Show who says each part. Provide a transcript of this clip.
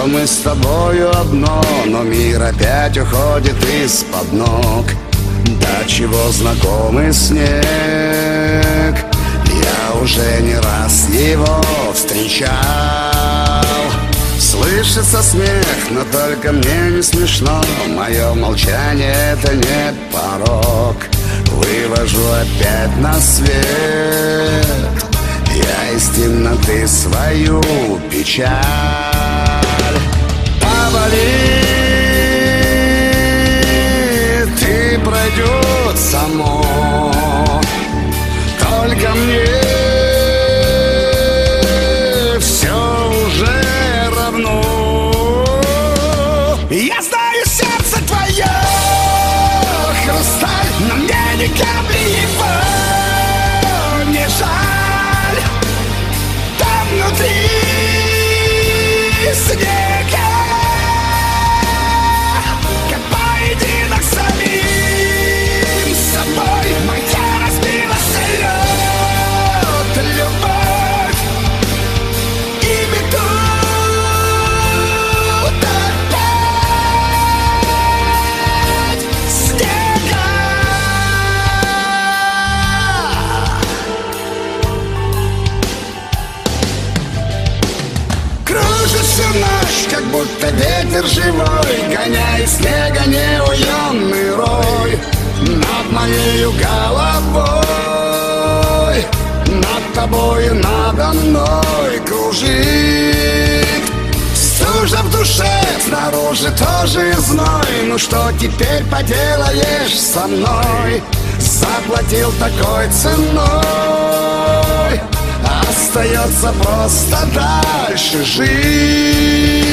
Speaker 1: мы с тобою одно, но мир опять уходит из-под ног. До чего знакомый снег, я уже не раз его встречал. Слышится смех, но только мне не смешно. Мое молчание — это не порог. Вывожу опять на свет я из темноты свою печаль. Повали, ты пройдет само, только мне все уже равно. Я знаю, сердце твое хрусталь, но мне ни капли его не жаль. Там внутри снега, как поединок с самим собой. Моя разбилась лед, любовь и метут опять снега. Кружит всю ночь, как будто ветер живой, гоняя снега неуемный рой. Над моею головой, над тобой и надо мной кружит. Стужа в душе, снаружи тоже зной. Ну что теперь поделаешь со мной? Заплатил такой ценой, остается просто дальше жить.